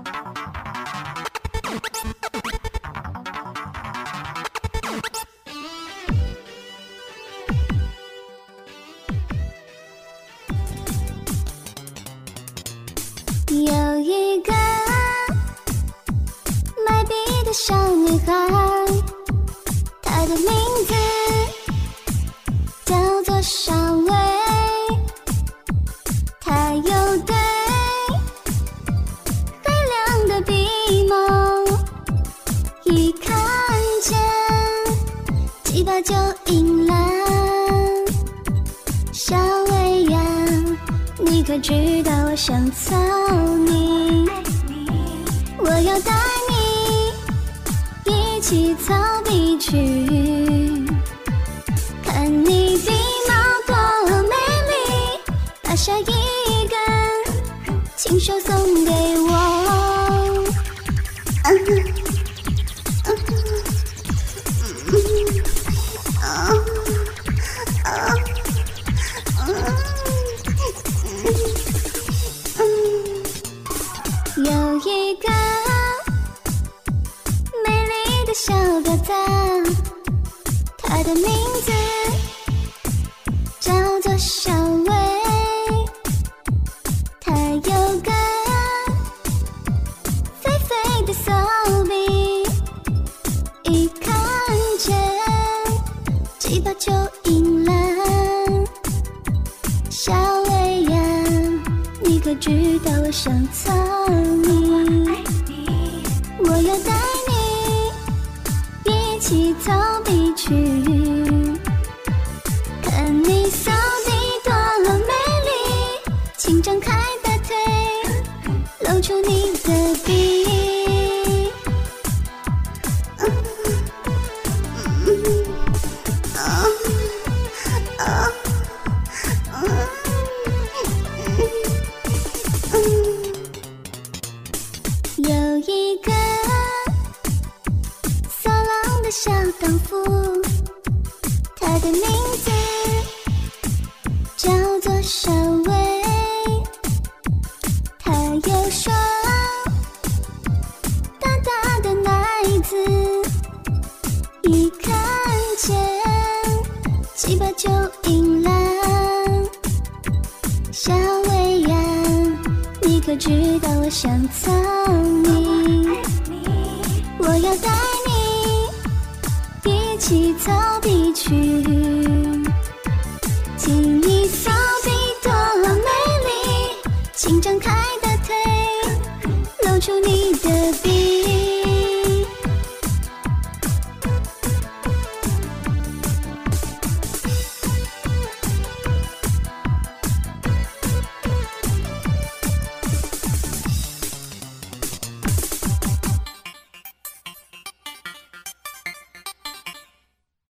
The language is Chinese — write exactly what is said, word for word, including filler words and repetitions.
有一个卖笔的小女孩，她的名字叫做小薇。她有对黑亮的鼻毛，一看见鸡巴就硬了。小薇呀，你可知道我想操你？我要带你一起操笔去，看你鼻毛多美丽，拔下一根，亲手送给我。嗯有一个美丽的小婊子，她的名字叫做小薇。她有个肥肥的骚逼，一看见鸡巴就硬了。小薇呀，你可知道我想操你？我要带你一起操笔去，看你骚逼多美丽，请张开大腿，露出你的鼻。有一个骚浪的小荡妇，她的名字叫做小薇。她有双大大的奶子，一看见鸡巴就硬了。小薇呀，你可知道我想操你？我要带你一起操笔去，请你骚逼多美丽，请张开大腿，露出你